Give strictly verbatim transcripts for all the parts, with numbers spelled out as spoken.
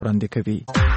وړاندې کوي.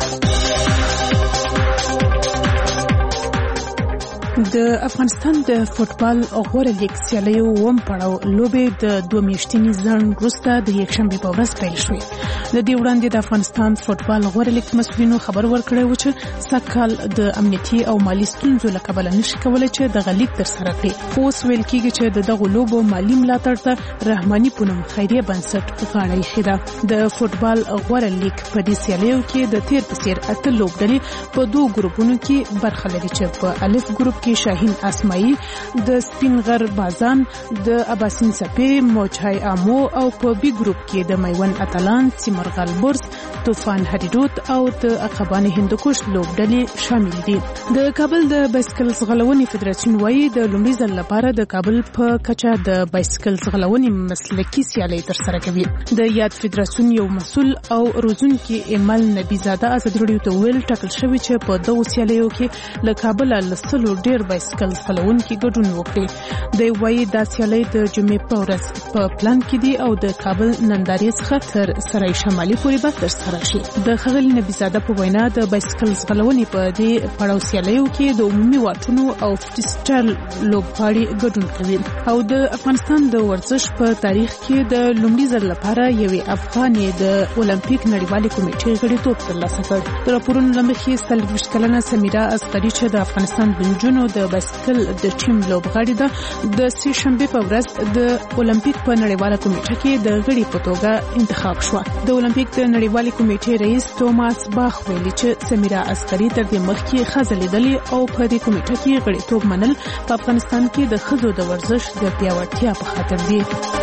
د افغانستان د فوټبال غوره لیګ سیالیو اووم پړاو لوبې د دوه میاشتني ځنډ وروسته د یکشنبې په ورځ پیل شوې. د دې وړاندې د افغانستان فوټبال غوره لیګ مسؤلینو خبر ورکړی و چې سږکال د امنیتي او مالي ستونزو له کبله نشي کولی چې دغه لیګ ترسره کړي. خو اوس ویل کېږي چې د دغو لوبو مالي ملاتړ ته رحماني په نوم خیریه بنسټ غاړه ایښې ده. د فوټبال غوره لیګ په دې سیالیو کې د تیر په څېر اته لوبډلې په دوو ګروپونو کې برخه لري چې په الف ګروپ کې شاهین اسماعیل، د سپین غر بازان، د اباسین سپې، موجهای امو او په بی ګروپ کې د میوند اتلان، سیمرغل برز، طوفان هریدوت او د عقبان هندوکش لوبډلې شامل دي. د کابل د بایسکل ځغلونې فدراسیون وایي د لومړي ځل لپاره د کابل په کچه د بایسکل ځغلونې مسلکي سیالۍ ترسره کوي. د یاد فدراسیون یو مسؤل او روزونکي ایمل نبیزاده ازادي راډیو ته ویل ټاکل شوی چې په دغو سیالیو کې له کابل له سلو ډېر بایسکل ځغلونکي ګډون وکړي. دوی وایي دا سیالۍ د جمعې په ورځ په پلان کې دي او د کابل نندارې څخه تر سرای شمالي پورې به ترسره شي. د ښاغلي نبیزاده په وینا د بایسکل ځغلونې په دې پړاو سیالیو کې د عمومي واټونو او فریسټایل لوبغاړي ګډون کوي او د افغانستان د ورزش په تاریخ کې د لومړي ځل لپاره یوې افغانې د اولمپیک نړیوالې کمیټې غړیتوب ترلاسه کړ. د راپورونو له مخې څلوېښت کلنه سمیرا اصغري چې د افغانستان د نجونو د بایسکل د ټیم لوبغاړي ده د سې شنبې په ورځ د اولمپیک په نړیواله کمیټه کې د غړي په توګه انتخاب شوه. د اولمپیک د نړیوالې کمیټې رئیس توماس باخ ویلي چې سمیرا اصغري تر دې مخکې ښځه لیدلې او په دې کمیټه کې غړیتوب منل په افغانستان کې د ښځو د ورزش د پیاوړتیا په خاطر دی.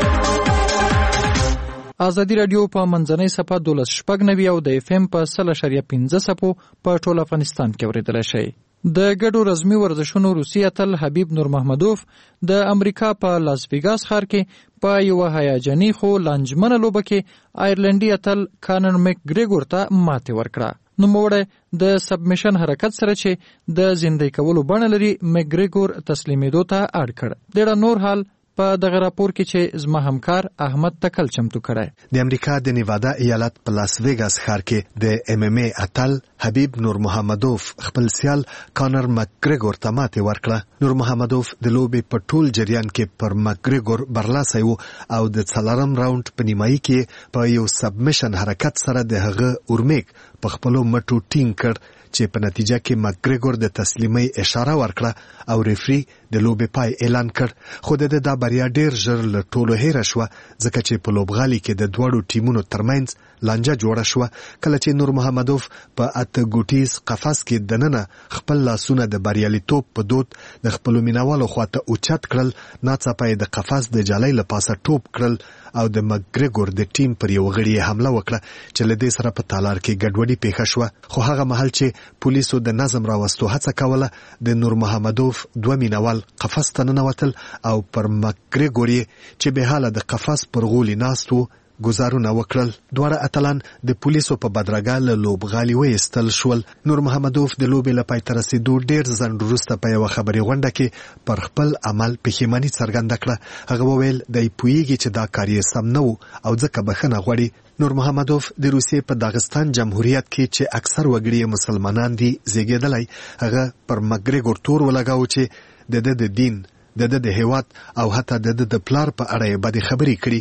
ازادي راډیو په منځنۍ صفحه دولس شپږ نوي او د اف ام په سل اشاریه پنځه صفو په ټول افغانستان کې اورېدلی شئ. د ګډو رزمي ورزشونو روسي اتل حبیب نورمحمدوف د امریکا په لاس ویګاس ښار کې په یوه هیجاني خو لانجمنه لوبه کې آیرلنډي اتل کانر مک ګریګور ته ماتې ورکړه. نوموړی د سبمیشن حرکت سره چې د زندۍ کولو بڼه لري مک ګریګور تسلیمېدو ته اړ کړ. ډېر نور حال په دغه راپور کې چې زما همکار احمد تکل چمتو کړی. د امریکا د نیوادا ایالت په لاس ویګاس ښار کې د ایم ایم ای اتل حبیب نورمحمدوف خپل سیال کانر مکګریګور ته ماتې ورکړه. نورمحمدوف د لوبې په ټول جریان کې پر مکګریګور برلاسی و او د څلورم راوند په نیمایي کې په یو سبمیشن حرکت سره د هغه اورمیک په خپلو مټو ټینګ کړ چې په نتیجه کې مکګریګور د تسلیمۍ اشاره ورکړه او ریفری د لوبې پای اعلان کړ. خو د دا بریا ډیر ژر له ټولو هېره شوه ځکه چې په لوبغالي کې د دواړو ټیمونو ترمنځ لانجه جوړه شوه. کله چې نورمحمدوف په اته ګوټیز قفس کې دننه خپل لاسونه د بریالیتوب په دود د خپلو مینوالو خواته اوچت کړل، ناڅاپه یې د قفس د جالۍ له پاسه ټوپ کړل او د مکګریګور د ټیم پر یو غړي حمله وکړه چې له دې سره په تالار کې ګډوډي پیښه شوه. خو هغه مهال چې پولیسو د نظم راوستو هڅه کوله د نورمحمدوف دوه مینوال قفس ته ننوتل او پر مکګریګور چې به حاله د قفس پر غولي ناست و گزارونه وکړل. دواړه اتلان د پولیسو په بدرګه له لوبغالي وایستل شول. نورمحمدوف د لوبې له پای ته رسېدو ډېر ځنډ وروسته په یوه خبري غونډه کې پر خپل عمل پښیماني څرګنده کړه. هغه وویل دی پوهیږي چې دا کار یې سم نه و او ځکه بخښنه غواړي. نورمحمدوف د روسیې په داغستان جمهوریت کې چې اکثر وګړي مسلمانان دي زیږېدلی. هغه پر مکګریګور تور ولګاو چې د ده د دین د د د هیواد او حتی د د د پلار په اړه یې بدې خبرې کړي.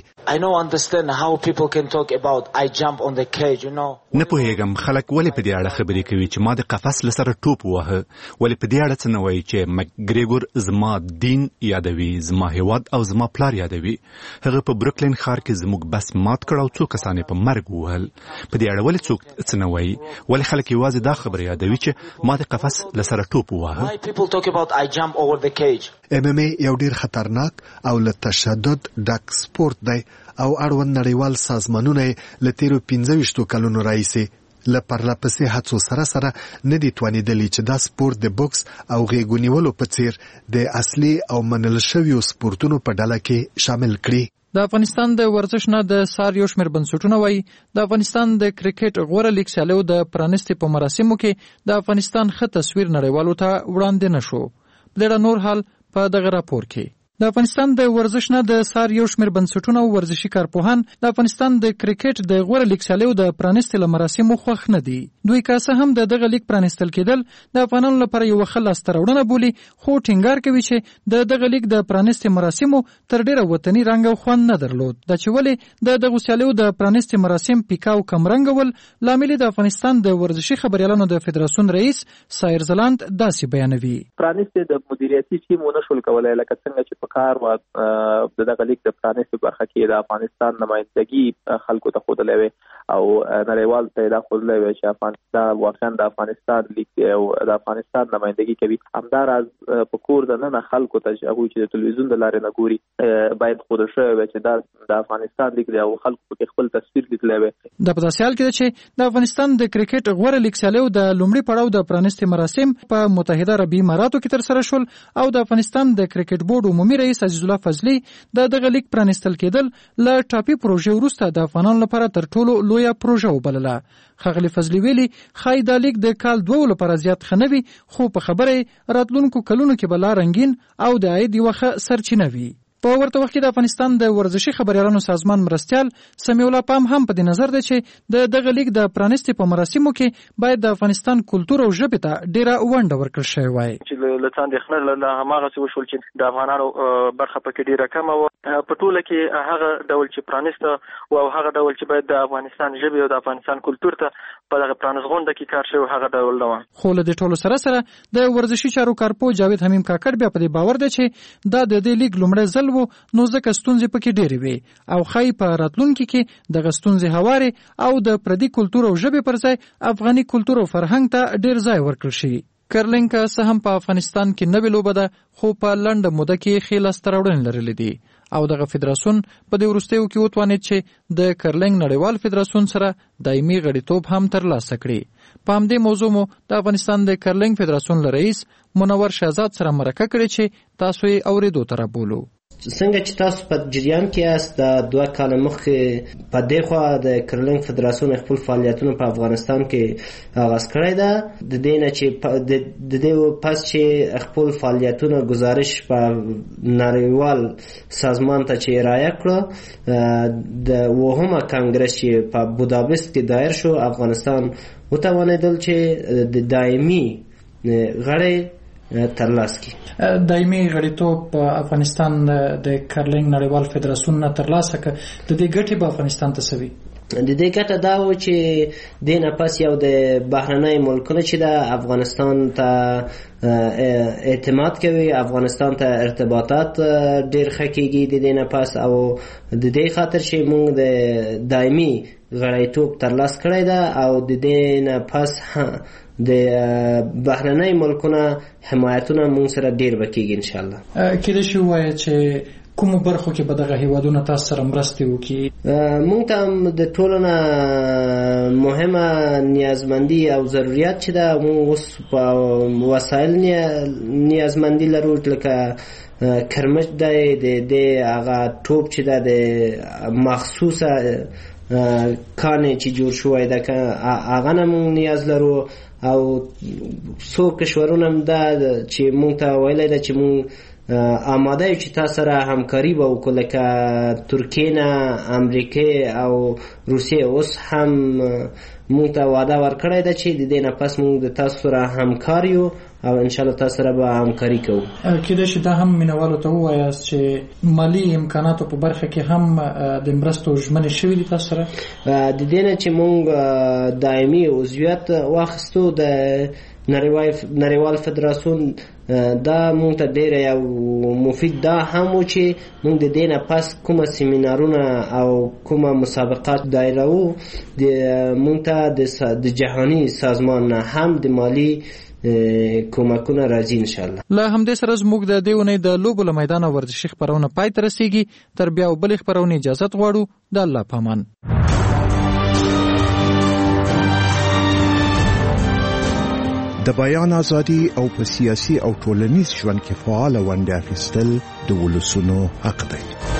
نه پوهېږم خلک ولې په دې اړه خبرې کوي چې ما د قفس له سره ټوپ ووهه. ولې په دې اړه څه نه وایي چې مکګریګور زما دین یادوي، زما هیواد او زما پلار یادوي. هغه په بروکلین ښار کې زموږ بس مات کړ او څو کسان یې په مرګ ووهل. په دې اړه ولې څوک څه نه وایي؟ ولې خلک یوازې دا خبره یادوي چې ما د قفس له سره ټوپ ووهه؟ ایم ایم ای یو ډیر خطرناک او له تشدد ډک سپورت دی او اړوند نړیوال سازمانونه له تیرو پنځه ویشتو کلونو راهیسې له پرلپسې هڅو سره سره نه دي توانېدلي چې دا سپورت د بوکس او غېږو نیولو په څیر د اصلي او منل شویو سپورتونو په ډله کې شامل کړي. د افغانستان د ورزش نه د سار یو شمېر بنسټونه وایي د افغانستان د کرکټ غوره لیګ سیالیو د پرانستې په مراسمو کې د افغانستان ښه تصویر نړیوالو ته وړاندې نه شو. بلېړه نور حال په دغه راپور کې. د افغانستان د ورزش نه د سار یو شمېر بنسټونه او ورزشي کارپوهان د افغانستان د کرکټ د غوره لیګ سیالیو د پرانیستلو مراسمو خوښ نه دي. دوی که څه هم د دغه لیګ پرانیستل کېدل د افغانانو لپاره یو ښه لاسته راوړنه بولي، خو ټینګار کوي چې د دغه لیګ د پرانیستې مراسمو تر ډېره وطني رنګ او خوند نه درلود. دا چې ولې د دغو سیالیو د پرانیستې مراسم پیکا او کمرنګه ول، لامل د افغانستان د ورزشي خبریالانو د فدراسیون رئیس سایر زلاند داسې بیانوي. پرانیستې د مدیریتي ټیم ونه شول کولای، لکه څنګه چې په کار و د دغه لیګ د پرانیستې برخه کې د افغانستان نمائندګي خلکو ته ښودلی وي او نړیوال ته یې دا ښودلی وي چې افغانستان واقعا د افغانستان لیګ دی او د افغانستان نمائندګي کوي. همداراز په کور دننه خلکو ته چې هغوی چې د تلویزیون د لارې نه ګوري باید ښودل شوی وي چې دا د افغانستان لیګ دی او خلکو پکې خپل تصویر لیدلی وي. دا په داسې حال کې ده چې د افغانستان د کرکټ غوره لیګ سیالیو د لومړي پړاو د پرانیستې مراسم په متحده عربي اماراتو کې ترسره شول او د افغانستان د کرکټ بورډ عمومي رئیس عزیز الله فضلي د دغه لیګ پرانیستل کېدل له ټاپي پروژې وروسته د افغانانو لپاره تر ټولو لویه پروژه وبلله. ښاغلي فضلي ویلي ښایي دا لیګ د کال دوو لپاره زیات ښه نه وي، خو په خبره راتلونکو کلونو کې به لا رنګین او د عاید یوه ښه سرچینه وي. په ورته وخت کې د افغانستان د ورزشي خبریالانو سازمان مرستیال سمیع الله پام هم په دې نظر دی چې د دغه لیګ د پرانیستې په مراسمو کې باید د افغانستان کلتور او ژبې ته ډېره ونډه ورکړل شوې وای. چې له څه اندېښنه له هماغسې وشول چې د افغانانو برخه پکې ډېره کمه وه. په ټوله کې هغه ډول چې پرانیسته او هغه ډول چې باید د افغانستان ژبې او د افغانستان کلتور ته په دغه پرانیست غونډه کې کار شوی هغه ډول نه وه. خو له دې ټولو سره سره د ورزشي چارو کارپو جاوید حمیم کاکړ بیا په دې باور دی چې دا د دې لیګ لومړی ځل و، نو ځکه ستونزې پکې ډېرې وي او ښایي په راتلونکي کې دغه ستونزې هوارې او د پردي کلتور او ژبې پر ځای افغاني کلتور او فرهنګ ته ډېر ځای ورکړل شي. کرلینګ که څه هم په افغانستان کې نوې لوبه ده، خو په لنډه موده کې ښې لاسته راوړنې لرلې دي او دغه فدراسیون په دې وروستیو کې وتوانېد چې د کرلینګ نړیوال فدراسیون سره دایمي غړیتوب هم ترلاسه کړي. په همدې موضوع مو د افغانستان د کرلینګ فدراسیون له رئیس منور شهزاد سره مرکه کړې چې تاسو یې اورېدو ته رابولو. څنګه چې تاسو په جریان کې یاست، د دوه کاله مخکې په دې خوا د کرلینګ فدراسیون خپل فعالیتونه په افغانستان کې آغاز کړی ده. د دې نه چې د دې پس چې خپل فعالیتونه گزارش په نړیوال سازمان ته چې ارائه کړه، د اوومه کانګرس چې په بوداپست کې دایر شو، افغانستان وتوانېدل چې د دایمي غړی ترلاسه کی. دایمي غړیتوب په افغانستان د کرلینګ نړیوال فدراسیون نه ترلاسه ک د دې ګټې په افغانستان ته سوي. د دې ګټه دا و چې د نه پس یو د بهرنۍ ملکونو چې د افغانستان ته اعتماد کوي، افغانستان ته ارتباطات ډېر ښه کېږي د دې نه پس، او د دې خاطر چې موږ د دایمي غړیتوب ترلاسه کړی ده او د دې نه پس د بهرنۍ ملکونو حمایتونه مونږ سره ډېر وکړي ان شاء الله. کېدای شي ووایه چې کومو برخو کې به دغه هیوادونه تاسو سره مرستې وکړي؟ مونږ ته د ټولو نه مهمه نیازمندي او ضرورت چې ده، مونږ اوس په وسایل نیازمندي لرو، لکه کرمچ دی، د دې هغه ټوپ چې ده د مخصوصه کانې چې جوړ شوی ده هغه نه مونږ نیاز لرو، او څو کشورونه هم ده چې مونږ ته ویلی ده چې مونږ آماده یو چې تاسو سره همکاري به وکړو، لکه ترکیې نه، امریکې او روسیې. اوس هم مونږ ته وعده ورکړی ده چې د دې نه پس مونږ د تاسو سره همکار یو او انشاءالله تاسو سره به همکاري کوو. کېدای شي دا هم مینوالو ته ووایاست چې مالي امکاناتو په برخه کې هم د مرستو ژمنې شوي دي تاسو سره؟ د دې نه چې مونږ دایمي عضویت واخیستو د نړیوال فدراسیون، دا مونږ ته ډېر یو مفید دا هم و چې مونږ د دې نه پس کومه سیمینارونه او کومه مسابقات دایروو، مونږ ته د جهاني سازمان نه هم د مالي کومکونه راځي ان شاء الله. له همدې سره زموږ د دې اونۍ د لوبو له میدانه ورزشي خپرونه پای ته رسیږي. تر بیا بلې خپرونې اجازت غواړو. د الله په امان. د بیان ازادي او په سیاسي او ټولنیز ژوند کې فعال ونډه اخیستل د ولسونو حق دی.